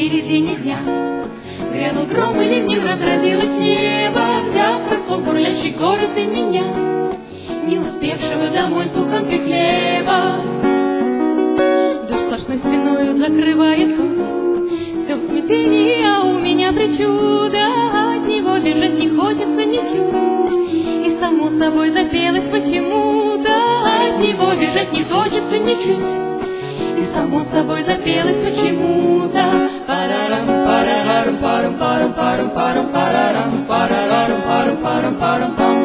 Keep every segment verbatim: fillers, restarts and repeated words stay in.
середине дня. Грянул гром и ливнем разразилось небо, взяв раскол бурлящий город и меня, не успевшего домой с буханкой хлеба. Дождь сплошной стеною закрывает путь, все в смятении, а у меня причуда, от него бежать не хочется ничуть, и само собой запелось почему-то, от него бежать не хочется ничуть, и само собой запелось почему-то. Парарам, парарам, парам, парам, парам, парам, парарам, парарам, парам, парам, парам, парам.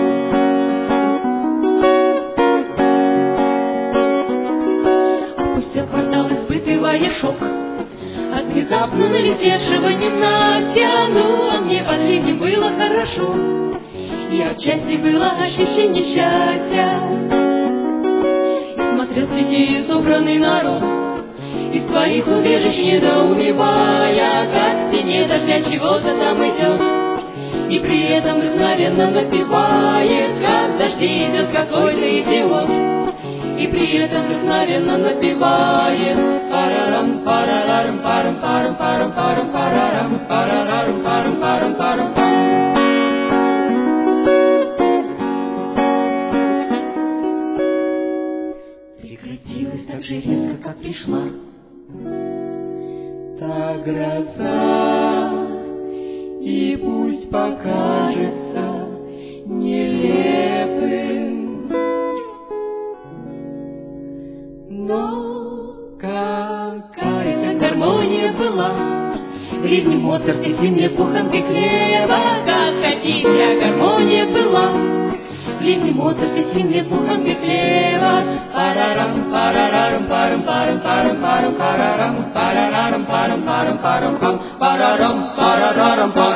Опустил квартал, испытывая шок от внезапно налетевшего ненастья, ну а мне под ливнем было хорошо, и отчасти было ощущение счастья. И смотрел среди собранный народ, из своих убежищ недоумевая, как в стене дождя чего-то там идет, и при этом вдохновенно напевает, как в дожде идет какой-то идиот, и при этом вдохновенно напевает. Парарам, парарам, парам, парам, парам, парам, парарам, парарам, парам, парам, парам, парам. Прекратилась так же резко, как пришла та гроза, и пусть покажется нелепым, но какая-то гармония была в ливне Моцарт и земле с буханкой хлеба. Какая гармония была в ливне Моцарт и земле с буханкой хлеба. Парарам, парарам, парам, парам, парам, парам, парарам, парарам, парам, парам, парам, парам, парарам, парарам, парам.